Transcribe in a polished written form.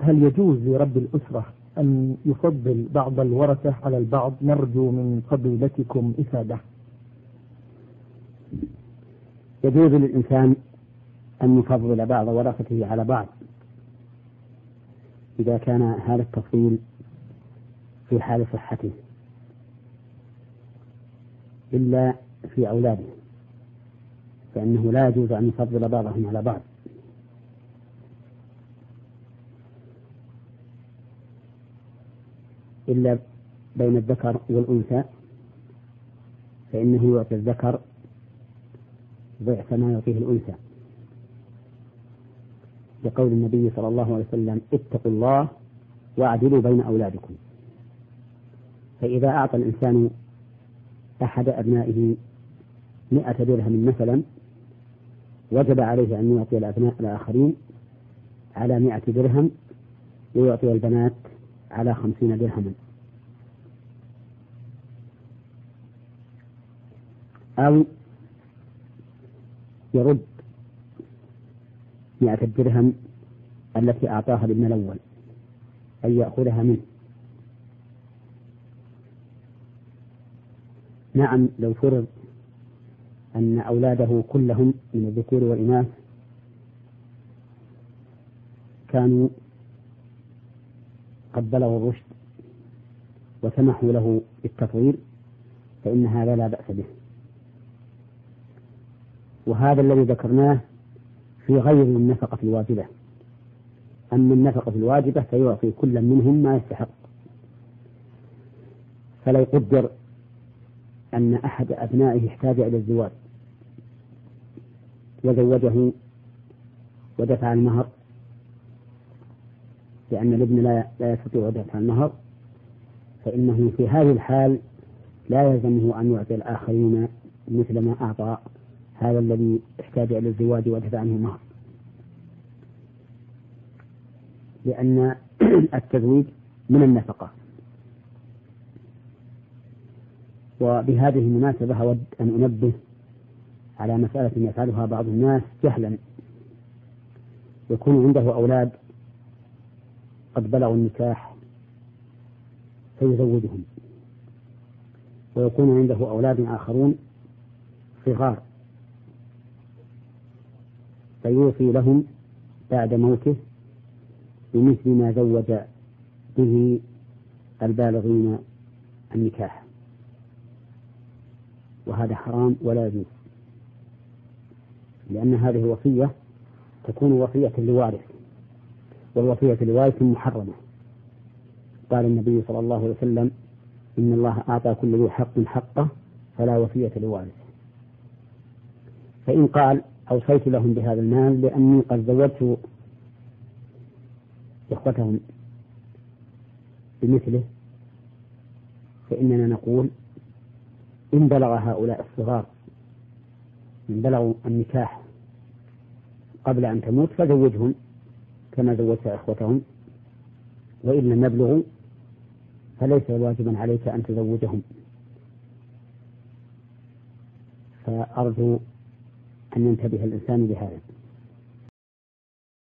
هل يجوز لرب الأسرة أن يفضل بعض الورثة على البعض؟ نرجو من فضيلتكم إفادة. يجوز للإنسان أن يفضل بعض ورثته على بعض إذا كان هذا التفضيل في حال صحته، إلا في أولاده، فإنه لا يجوز أن يفضل بعضهم على بعض. إلا بين الذكر والأنثى، فإنه يعطي الذكر ضعف ما يعطيه الأنثى، لقول النبي صلى الله عليه وسلم: اتقوا الله واعدلوا بين أولادكم. فإذا أعطى الإنسان أحد أبنائه 100 درهم مثلا، وجب عليه أن يعطي الأبناء الآخرين على 100 درهم، ويعطي البنات على 50 درهما. أو يرد 100 درهم التي أعطاها لابن الأول، أي يأخذها منه. نعم، لو فرض أن أولاده كلهم من الذكور والإناث كانوا قد بلغوا الرشد وسمحوا له بالتطوير، فإن هذا لا بأس به. وهذا الذي ذكرناه في غير النفقة الواجبة. أما النفقة الواجبة فيعطي كل منهم ما يستحق. فلو قدر أن أحد أبنائه احتاج إلى الزواج وزوجه ودفع المهر، لأن الابن لا يستطيع دفع المهر، فإنه في هذه الحال لا يلزمه أن يعطي الآخرين مثل ما أعطى هذا الذي احتاج إلى الزواج ودفع عنه المهر، لأن التزويج من النفقة. وبهذه المناسبة أود أن أنبه على مسألة يفعلها بعض الناس جهلا. يكون عنده أولاد قد بلغوا النكاح فيزوجهم، ويكون عنده أولاد آخرون صغار فيوصي لهم بعد موته بمثل ما زوج به البالغين النكاح، وهذا حرام ولا يجوز، لأن هذه الوصية تكون وصية لوارث، والوصية لوارث محرمة. قال النبي صلى الله عليه وسلم: إن الله أعطى كل ذي حق حقه فلا وصية لوارث. فإن قال: أوصيت لهم بهذا المال لأني قد زوجت إخوتهم بمثله، فإننا نقول: إن بلغ هؤلاء الصغار، إن بلغوا النكاح قبل أن تموت فزوجهم كما زوجت إخوتهم، وإن لم يبلغوا فليس واجبا عليك أن تزوجهم. فأرجو أن ينتبه الإنسان بهذا.